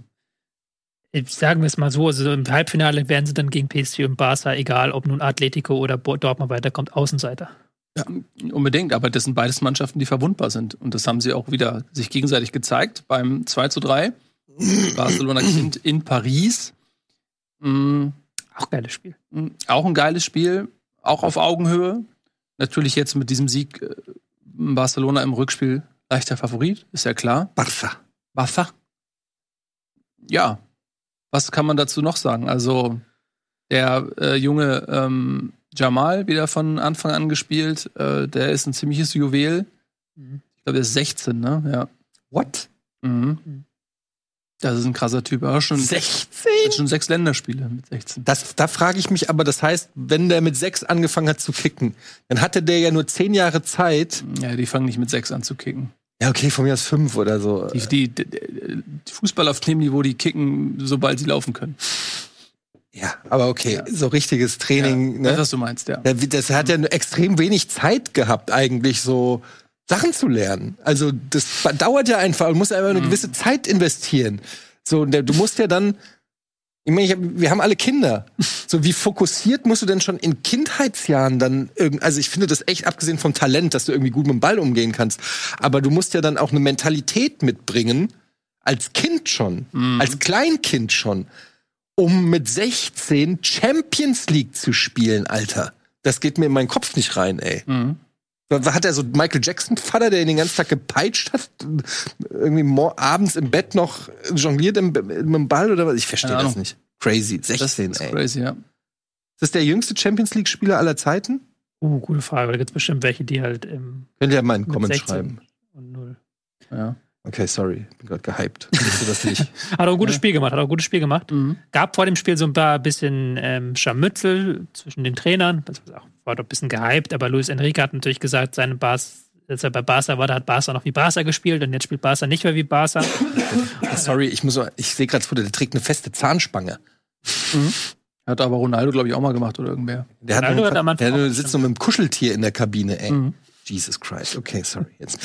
Sagen wir es mal so, also im Halbfinale werden sie dann gegen PSG und Barca, egal ob nun Atletico oder Dortmund weiterkommt, Außenseiter. Ja, unbedingt, aber das sind beides Mannschaften, die verwundbar sind. Und das haben sie auch wieder sich gegenseitig gezeigt beim 2:3. Barcelona gewinnt in Paris. Auch geiles Spiel. Auch ein geiles Spiel. Auch auf Augenhöhe. Natürlich jetzt mit diesem Sieg Barcelona im Rückspiel leichter Favorit, ist ja klar. Barca. Ja. Was kann man dazu noch sagen? Also, der junge Jamal, wieder von Anfang an gespielt, der ist ein ziemliches Juwel. Ich glaube, der ist 16, ne? Ja. What? Das ist ein krasser Typ. Aber schon 16? Schon 6 Länderspiele mit 16. Da frage ich mich aber, das heißt, wenn der mit 6 angefangen hat zu kicken, dann hatte der ja nur 10 Jahre Zeit. Ja, die fangen nicht mit 6 an zu kicken. Ja, okay, von mir aus 5 oder so. Die Fußball auf dem Niveau, die kicken, sobald sie laufen können. Ja, aber okay, so richtiges Training. Ja, ne? das, was du meinst, ja. Das hat ja extrem wenig Zeit gehabt, eigentlich so Sachen zu lernen. Also das dauert ja einfach, du musst einfach eine gewisse Zeit investieren. So, du musst ja dann, ich meine, wir haben alle Kinder. So, wie fokussiert musst du denn schon in Kindheitsjahren dann also ich finde das echt, abgesehen vom Talent, dass du irgendwie gut mit dem Ball umgehen kannst, aber du musst ja dann auch eine Mentalität mitbringen, als Kind schon, als Kleinkind schon, um mit 16 Champions League zu spielen, Alter. Das geht mir in meinen Kopf nicht rein, ey. Hat er so Michael Jackson-Vater, der ihn den ganzen Tag gepeitscht hat? Irgendwie abends im Bett noch jongliert mit dem Ball oder was? Ich verstehe das nicht. Crazy. 16, das ist ey. Crazy, ja. Ist das der jüngste Champions League-Spieler aller Zeiten? Gute Frage. Da gibt es bestimmt welche, die halt Könnt ihr ja mal einen Comment schreiben. Und 0. Ja. Okay, sorry. Bin gerade gehypt. Das nicht. Hat auch ein gutes Spiel gemacht. Gab vor dem Spiel so ein paar bisschen Scharmützel zwischen den Trainern. Das war doch ein bisschen gehypt, aber Luis Enrique hat natürlich gesagt, als er bei Barca war, da hat Barca noch wie Barca gespielt und jetzt spielt Barca nicht mehr wie Barca. Sorry, ich sehe gerade vor, der trägt eine feste Zahnspange. Hat aber Ronaldo, glaube ich, auch mal gemacht oder irgendwer. Der sitzt so mit einem Kuscheltier in der Kabine, ey. Jesus Christ. Okay, sorry. Jetzt.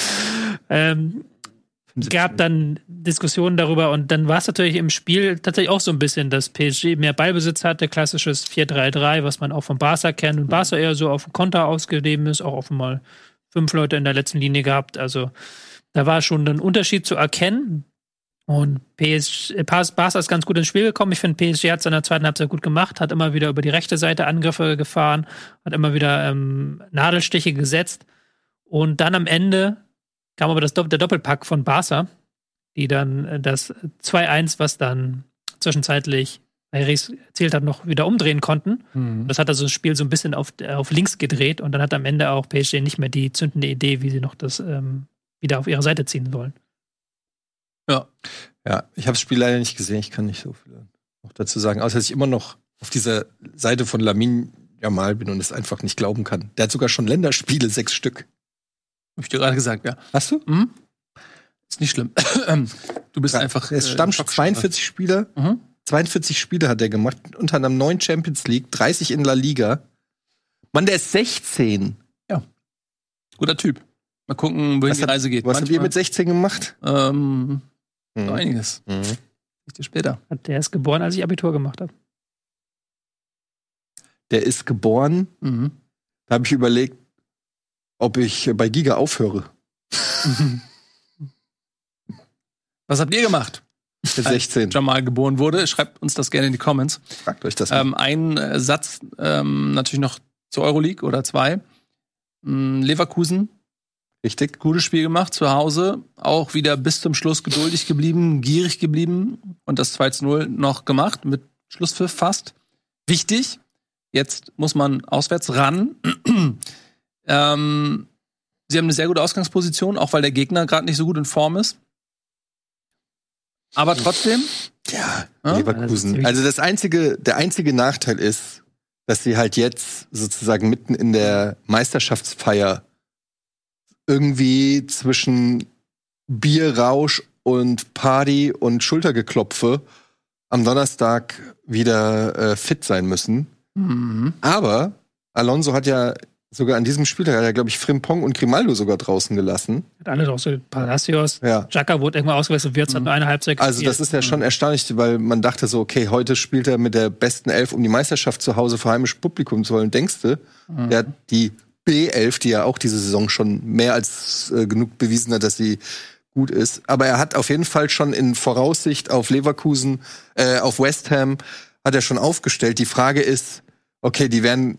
Gab dann Diskussionen darüber und dann war es natürlich im Spiel tatsächlich auch so ein bisschen, dass PSG mehr Ballbesitz hatte, klassisches 4-3-3, was man auch von Barca kennt und Barca eher so auf Konter ausgegeben ist, auch offenbar 5 Leute in der letzten Linie gehabt, also da war schon ein Unterschied zu erkennen und Barca ist ganz gut ins Spiel gekommen, ich finde PSG hat es in der zweiten Halbzeit gut gemacht, hat immer wieder über die rechte Seite Angriffe gefahren, hat immer wieder Nadelstiche gesetzt und dann am Ende kam aber der Doppelpack von Barca, die dann das 2-1, was dann zwischenzeitlich Ries erzählt hat, noch wieder umdrehen konnten. Das hat also das Spiel so ein bisschen auf links gedreht und dann hat am Ende auch PSG nicht mehr die zündende Idee, wie sie noch das wieder auf ihre Seite ziehen wollen. Ja, ich habe das Spiel leider nicht gesehen. Ich kann nicht so viel noch dazu sagen, außer dass ich immer noch auf dieser Seite von Lamine Yamal bin und es einfach nicht glauben kann. Der hat sogar schon Länderspiele, 6 Stück. Hab ich dir gerade gesagt, ja. Hast du? Mhm. Ist nicht schlimm. Du bist einfach. Er ist Stammspieler, 42 Spieler. 42 Spiele hat er gemacht, unter anderem 9 Champions League, 30 in La Liga. Mann, der ist 16. Ja. Guter Typ. Mal gucken, wohin die Reise geht. Was habt ihr mit 16 gemacht? So einiges. Ich dir später. Der ist geboren, als ich Abitur gemacht habe. Der ist geboren. Da habe ich überlegt, ob ich bei Giga aufhöre. Was habt ihr gemacht? Mit 16. Als Jamal geboren wurde, schreibt uns das gerne in die Comments. Fragt euch das mal. Ein Satz natürlich noch zur Euroleague oder 2. Leverkusen. Richtig. Gutes Spiel gemacht zu Hause. Auch wieder bis zum Schluss geduldig geblieben, gierig geblieben und das 2-0 noch gemacht mit Schlusspfiff fast. Wichtig. Jetzt muss man auswärts ran. Sie haben eine sehr gute Ausgangsposition, auch weil der Gegner gerade nicht so gut in Form ist. Aber trotzdem. Ja, Leverkusen. Also der einzige Nachteil ist, dass sie halt jetzt sozusagen mitten in der Meisterschaftsfeier irgendwie zwischen Bierrausch und Party und Schultergeklopfe am Donnerstag wieder fit sein müssen. Aber Alonso hat ja sogar an diesem Spieltag, hat er, glaube ich, Frimpong und Grimaldo sogar draußen gelassen. Hat alle draußen, Palacios, Xhaka wurde irgendwann ausgewechselt, Wirtz hat nur eine Halbzeit gespielt. Also das ist ja schon erstaunlich, weil man dachte so, okay, heute spielt er mit der besten Elf, um die Meisterschaft zu Hause vor heimischem Publikum zu holen. Denkst du, der hat die B11, die ja auch diese Saison schon mehr als genug bewiesen hat, dass sie gut ist. Aber er hat auf jeden Fall schon in Voraussicht auf Leverkusen, auf West Ham, hat er schon aufgestellt. Die Frage ist, okay, die werden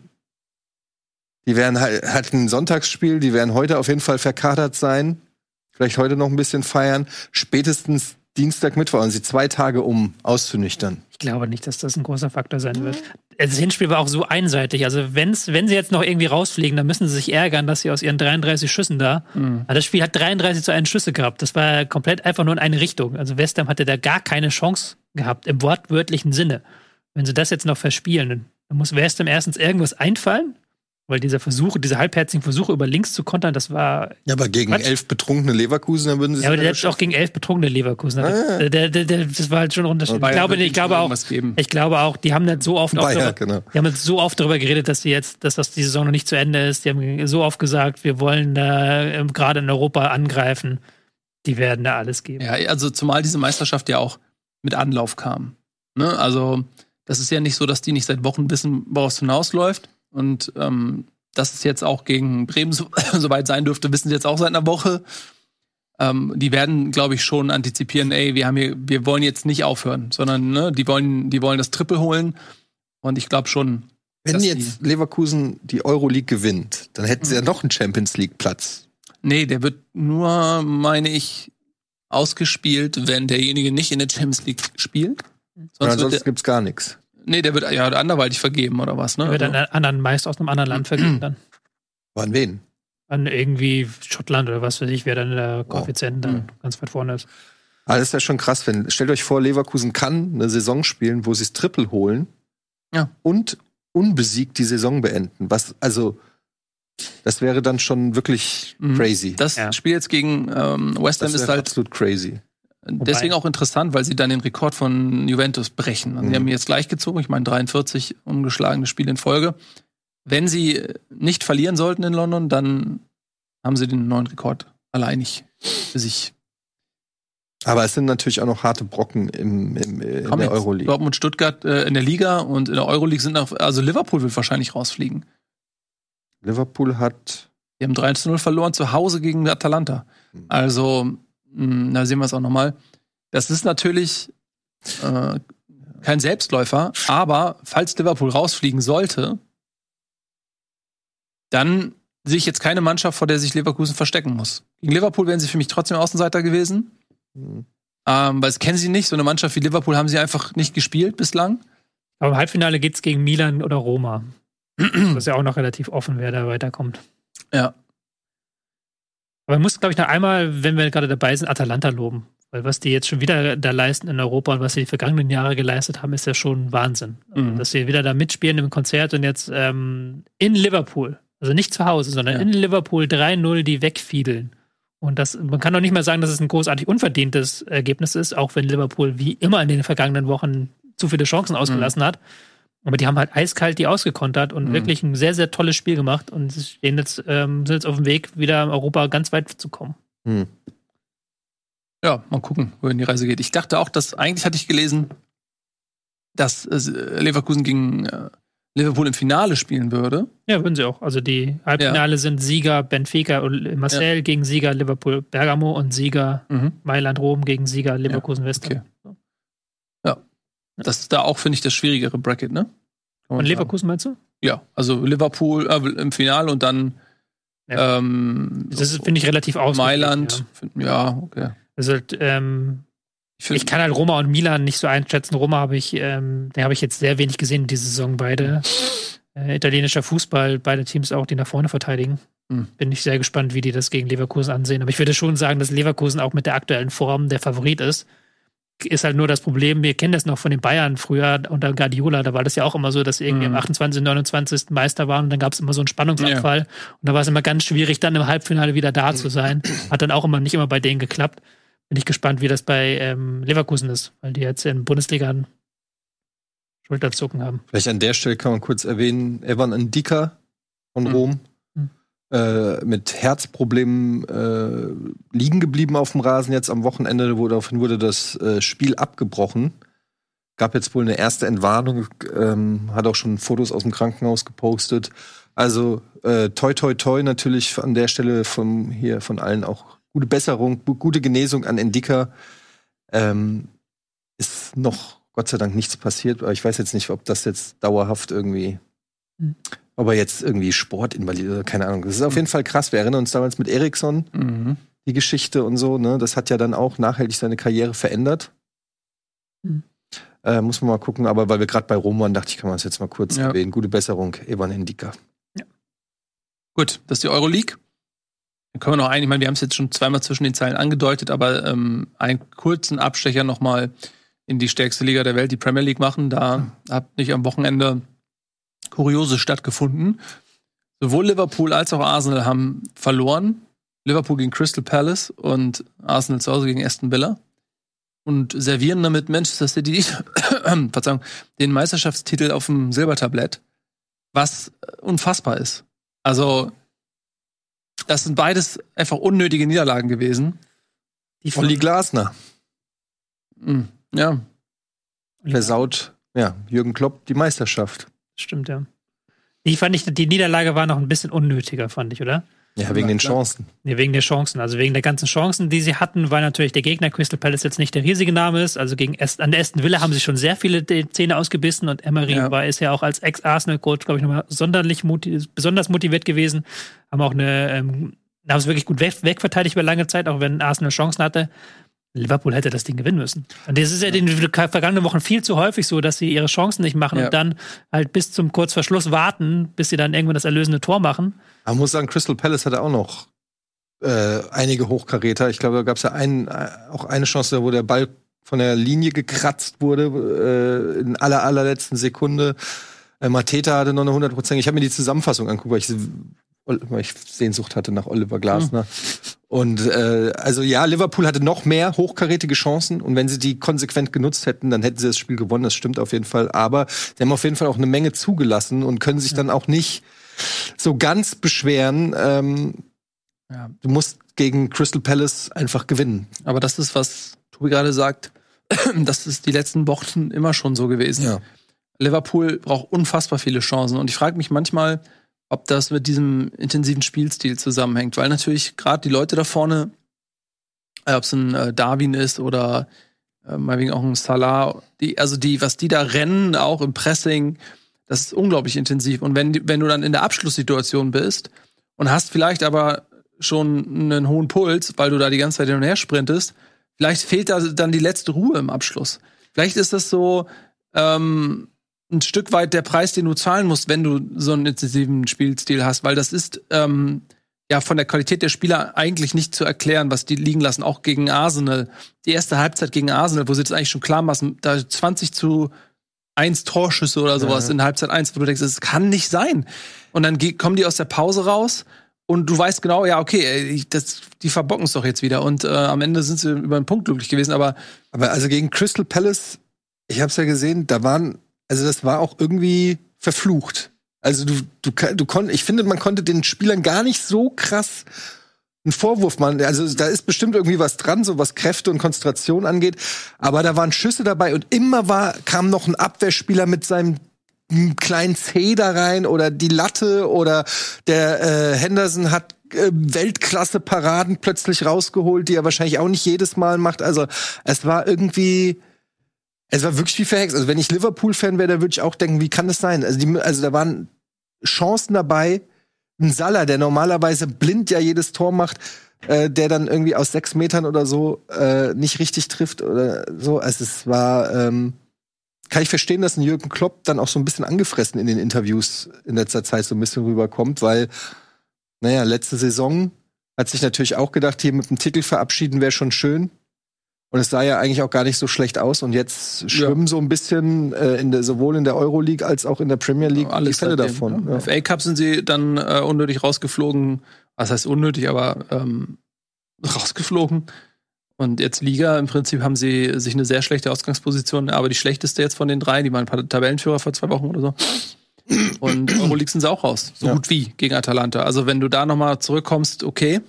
halt ein Sonntagsspiel, die werden heute auf jeden Fall verkatert sein. Vielleicht heute noch ein bisschen feiern. Spätestens Dienstag, Mittwoch, und sie 2 Tage, um auszunüchtern. Ich glaube nicht, dass das ein großer Faktor sein wird. Das Hinspiel war auch so einseitig. Also wenn sie jetzt noch irgendwie rausfliegen, dann müssen sie sich ärgern, dass sie aus ihren 33 Schüssen da. Also das Spiel hat 33:1 Schüsse gehabt. Das war komplett einfach nur in eine Richtung. Also West Ham hatte da gar keine Chance gehabt, im wortwörtlichen Sinne. Wenn sie das jetzt noch verspielen, dann muss West Ham erstens irgendwas einfallen, weil diese halbherzigen Versuche über links zu kontern, das war. Ja, aber gegen 11 betrunkene Leverkusen, dann würden sie es. Ja, aber der hat auch gegen 11 betrunkene Leverkusen. Das war halt schon ein Unterschied. Ich glaube auch, die haben nicht so oft die haben jetzt so oft darüber geredet, dass das die Saison noch nicht zu Ende ist. Die haben so oft gesagt, wir wollen da gerade in Europa angreifen. Die werden da alles geben. Ja, also zumal diese Meisterschaft ja auch mit Anlauf kam. Ne? Also, das ist ja nicht so, dass die nicht seit Wochen wissen, woraus es hinausläuft. Und dass es jetzt auch gegen Bremen soweit sein dürfte, wissen sie jetzt auch seit einer Woche. Die werden, glaube ich, schon antizipieren, wir wollen jetzt nicht aufhören, sondern ne, die wollen das Triple holen. Und ich glaube schon. Wenn jetzt Leverkusen die Euroleague gewinnt, dann hätten sie ja noch einen Champions League-Platz. Nee, der wird nur, meine ich, ausgespielt, wenn derjenige nicht in der Champions League spielt. Ansonsten gibt's gar nichts. Nee, der wird ja anderweitig vergeben, oder was, ne? Der wird an einen anderen Meister aus einem anderen Land vergeben dann. An wen? An irgendwie Schottland oder was weiß ich, wer dann der Koeffizient dann ganz weit vorne ist. Aber das ist ja schon krass, stellt euch vor, Leverkusen kann eine Saison spielen, wo sie das Triple holen und unbesiegt die Saison beenden. Das wäre dann schon wirklich crazy. Das Spiel jetzt gegen West Ham ist halt absolut crazy. Deswegen auch interessant, weil sie dann den Rekord von Juventus brechen. Also die haben jetzt gleich gezogen, ich meine 43 ungeschlagene Spiele in Folge. Wenn sie nicht verlieren sollten in London, dann haben sie den neuen Rekord alleinig für sich. Aber es sind natürlich auch noch harte Brocken in der Euroleague. Dortmund, Stuttgart in der Liga und in der Euroleague sind auch, also Liverpool wird wahrscheinlich rausfliegen. Liverpool die haben 3-0 verloren zu Hause gegen Atalanta. Also da sehen wir es auch nochmal. Das ist natürlich kein Selbstläufer, aber falls Liverpool rausfliegen sollte, dann sehe ich jetzt keine Mannschaft, vor der sich Leverkusen verstecken muss. Gegen Liverpool wären sie für mich trotzdem Außenseiter gewesen. Weil es kennen sie nicht. So eine Mannschaft wie Liverpool haben sie einfach nicht gespielt bislang. Aber im Halbfinale geht's gegen Milan oder Roma. Das ist ja auch noch relativ offen, wer da weiterkommt. Ja. Aber man muss, glaube ich, noch einmal, wenn wir gerade dabei sind, Atalanta loben. Weil was die jetzt schon wieder da leisten in Europa und was sie die vergangenen Jahre geleistet haben, ist ja schon Wahnsinn. Dass sie wieder da mitspielen im Konzert und jetzt in Liverpool, also nicht zu Hause, sondern in Liverpool 3-0 die wegfiedeln. Und man kann doch nicht mal sagen, dass es ein großartig unverdientes Ergebnis ist, auch wenn Liverpool wie immer in den vergangenen Wochen zu viele Chancen ausgelassen hat. Aber die haben halt eiskalt die ausgekontert und wirklich ein sehr, sehr tolles Spiel gemacht und sind jetzt auf dem Weg, wieder in Europa ganz weit zu kommen. Ja, mal gucken, wohin die Reise geht. Ich dachte auch, eigentlich hatte ich gelesen, dass Leverkusen gegen Liverpool im Finale spielen würde. Ja, würden sie auch. Also die Halbfinale sind Sieger Benfica und Marseille gegen Sieger Liverpool Bergamo und Sieger Mailand Rom gegen Sieger Leverkusen West. Okay. Ja. Das ist da auch, finde ich, das schwierigere Bracket, ne? Und Leverkusen meinst du? Ja, also Liverpool im Finale und dann das finde ich relativ ausgeglichen. Mailand. Ja, okay. Also ich kann halt Roma und Milan nicht so einschätzen. Roma habe ich jetzt sehr wenig gesehen in dieser Saison, beide. Italienischer Fußball, beide Teams auch, die nach vorne verteidigen. Bin ich sehr gespannt, wie die das gegen Leverkusen ansehen. Aber ich würde schon sagen, dass Leverkusen auch mit der aktuellen Form der Favorit ist. Ist halt nur das Problem, wir kennen das noch von den Bayern früher unter Guardiola, da war das ja auch immer so, dass sie irgendwie am 28., 29. Meister waren und dann gab es immer so einen Spannungsabfall. Und da war es immer ganz schwierig, dann im Halbfinale wieder da zu sein. Hat dann auch nicht immer bei denen geklappt. Bin ich gespannt, wie das bei Leverkusen ist, weil die jetzt in Bundesliga einen Schulterzucken haben. Vielleicht an der Stelle kann man kurz erwähnen, Evan Ndika von Rom. Mit Herzproblemen liegen geblieben auf dem Rasen jetzt am Wochenende, daraufhin wurde das Spiel abgebrochen. Gab jetzt wohl eine erste Entwarnung, hat auch schon Fotos aus dem Krankenhaus gepostet. Also toi toi toi natürlich an der Stelle von allen auch gute Besserung, gute Genesung an Ndika. Ist noch Gott sei Dank nichts passiert, aber ich weiß jetzt nicht, ob das jetzt dauerhaft irgendwie ob er jetzt irgendwie Sportinvalid oder keine Ahnung. Das ist auf jeden Fall krass. Wir erinnern uns damals mit Eriksson, die Geschichte und so, ne? Das hat ja dann auch nachhaltig seine Karriere verändert. Muss man mal gucken, aber weil wir gerade bei Rom waren, dachte ich, kann man es jetzt mal kurz erwähnen. Gute Besserung, Evan Ndika. Ja. Gut, das ist die Euroleague. Dann können wir noch ich meine, wir haben es jetzt schon zweimal zwischen den Zeilen angedeutet, aber einen kurzen Abstecher nochmal in die stärkste Liga der Welt, die Premier League machen. Da hat nicht am Wochenende Kuriose stattgefunden. Sowohl Liverpool als auch Arsenal haben verloren. Liverpool gegen Crystal Palace und Arsenal zu Hause gegen Aston Villa. Und servieren damit Manchester City den Meisterschaftstitel auf dem Silbertablett. Was unfassbar ist. Also, das sind beides einfach unnötige Niederlagen gewesen. Olli Glasner. Ja. Versaut, Jürgen Klopp die Meisterschaft. Stimmt, ja. Die Niederlage war noch ein bisschen unnötiger, fand ich, oder? Ja, wegen den Chancen. Ja, wegen der Chancen. Also wegen der ganzen Chancen, die sie hatten, weil natürlich der Gegner Crystal Palace jetzt nicht der riesige Name ist. Also an der Aston Villa haben sie schon sehr viele Zähne ausgebissen und Emery ist ja auch als Ex-Arsenal-Coach, glaube ich, nochmal besonders motiviert gewesen. Haben es wirklich gut wegverteidigt über lange Zeit, auch wenn Arsenal Chancen hatte. Liverpool hätte das Ding gewinnen müssen. Und das ist ja in den vergangenen Wochen viel zu häufig so, dass sie ihre Chancen nicht machen und dann halt bis zum Kurzverschluss warten, bis sie dann irgendwann das erlösende Tor machen. Man muss sagen, Crystal Palace hatte auch noch einige Hochkaräter. Ich glaube, da gab es ja auch eine Chance, wo der Ball von der Linie gekratzt wurde in allerletzten Sekunde. Mateta hatte noch eine 100%. Ich habe mir die Zusammenfassung angeguckt, weil ich Sehnsucht hatte nach Oliver Glasner. Und Liverpool hatte noch mehr hochkarätige Chancen und wenn sie die konsequent genutzt hätten, dann hätten sie das Spiel gewonnen, das stimmt auf jeden Fall. Aber sie haben auf jeden Fall auch eine Menge zugelassen und können sich dann auch nicht so ganz beschweren. Du musst gegen Crystal Palace einfach gewinnen. Aber das ist, was Tobi gerade sagt, das ist die letzten Wochen immer schon so gewesen. Ja. Liverpool braucht unfassbar viele Chancen und ich frage mich manchmal, ob das mit diesem intensiven Spielstil zusammenhängt. Weil natürlich gerade die Leute da vorne, ob es ein Darwin ist oder meinetwegen auch ein Salah, was die da rennen, auch im Pressing, das ist unglaublich intensiv. Und wenn du dann in der Abschlusssituation bist und hast vielleicht aber schon einen hohen Puls, weil du da die ganze Zeit hin und her sprintest. Vielleicht fehlt da dann die letzte Ruhe im Abschluss. Vielleicht ist das so ein Stück weit der Preis, den du zahlen musst, wenn du so einen intensiven Spielstil hast, weil das ist ja von der Qualität der Spieler eigentlich nicht zu erklären, was die liegen lassen, auch gegen Arsenal. Die erste Halbzeit gegen Arsenal, wo sie das eigentlich schon klar machen, da 20:1 Torschüsse oder sowas in Halbzeit 1, wo du denkst, das kann nicht sein. Und dann kommen die aus der Pause raus und du weißt genau, ja, okay, die verbocken es doch jetzt wieder. Und am Ende sind sie über einen Punkt glücklich gewesen. Aber also gegen Crystal Palace, ich hab's ja gesehen, das war auch irgendwie verflucht. Also ich finde, man konnte den Spielern gar nicht so krass einen Vorwurf machen. Also da ist bestimmt irgendwie was dran, so was Kräfte und Konzentration angeht. Aber da waren Schüsse dabei und immer kam noch ein Abwehrspieler mit seinem kleinen Zeh da rein oder die Latte oder der Henderson hat Weltklasse-Paraden plötzlich rausgeholt, die er wahrscheinlich auch nicht jedes Mal macht. Also es war wirklich wie verhext. Also wenn ich Liverpool-Fan wäre, da würde ich auch denken, wie kann das sein? Also da waren Chancen dabei. Ein Salah, der normalerweise blind ja jedes Tor macht, der dann irgendwie aus 6 Metern oder so nicht richtig trifft oder so. Also es war, kann ich verstehen, dass ein Jürgen Klopp dann auch so ein bisschen angefressen in den Interviews in letzter Zeit so ein bisschen rüberkommt, weil, naja, letzte Saison hat sich natürlich auch gedacht, hier mit dem Titel verabschieden wäre schon schön. Und es sah ja eigentlich auch gar nicht so schlecht aus. Und jetzt schwimmen so ein bisschen sowohl in der Euroleague als auch in der Premier League die Fälle davon. Ja. FA Cup sind sie dann unnötig rausgeflogen. Was heißt unnötig, aber rausgeflogen. Und jetzt Liga, im Prinzip haben sie sich eine sehr schlechte Ausgangsposition, aber die schlechteste jetzt von den 3, die waren Tabellenführer vor 2 Wochen oder so. Und Euroleague sind sie auch raus. So gut wie gegen Atalanta. Also wenn du da nochmal zurückkommst, okay.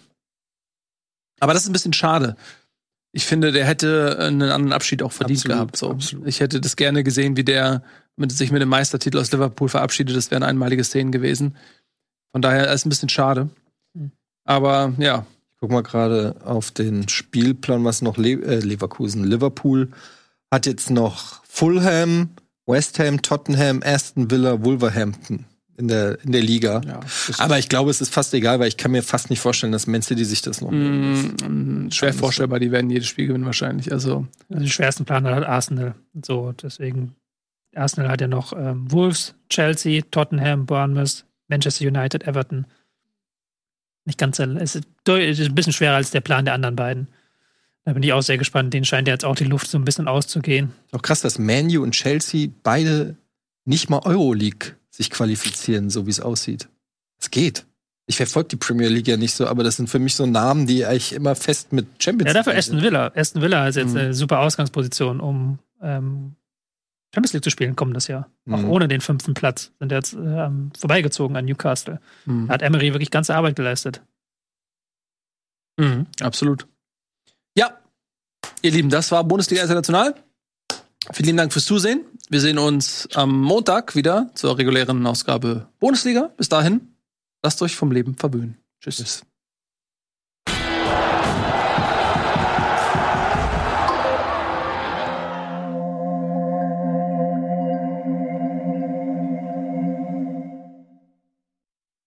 Aber das ist ein bisschen schade. Ich finde, der hätte einen anderen Abschied auch verdient gehabt. So. Ich hätte das gerne gesehen, wie der sich mit dem Meistertitel aus Liverpool verabschiedet. Das wären einmalige Szenen gewesen. Von daher ist es ein bisschen schade. Aber ja. Ich guck mal gerade auf den Spielplan, was noch Leverkusen. Liverpool hat jetzt noch Fulham, West Ham, Tottenham, Aston Villa, Wolverhampton in der Liga. Ja, aber ich glaube, es ist fast egal, weil ich kann mir fast nicht vorstellen, dass Man City sich das noch schwer vorstellbar, die werden jedes Spiel gewinnen wahrscheinlich. Also den schwersten Plan hat Arsenal. So, deswegen Arsenal hat ja noch Wolves, Chelsea, Tottenham, Bournemouth, Manchester United, Everton. Nicht ganz, es ist ein bisschen schwerer als der Plan der anderen beiden. Da bin ich auch sehr gespannt. Denen scheint ja jetzt auch die Luft so ein bisschen auszugehen. Auch krass, dass Man U und Chelsea beide nicht mal Euroleague sich qualifizieren, so wie es aussieht. Es geht. Ich verfolge die Premier League ja nicht so, aber das sind für mich so Namen, die eigentlich immer fest mit Champions League. Ja, dafür Aston Villa. Aston Villa ist jetzt eine super Ausgangsposition, um Champions League zu spielen, kommendes Jahr. Auch ohne den 5. Platz. Sind jetzt vorbeigezogen an Newcastle. Da hat Emery wirklich ganze Arbeit geleistet. Absolut. Ja, ihr Lieben, das war Bundesliga International. Vielen lieben Dank fürs Zusehen. Wir sehen uns am Montag wieder zur regulären Ausgabe Bundesliga. Bis dahin, lasst euch vom Leben verwöhnen. Tschüss.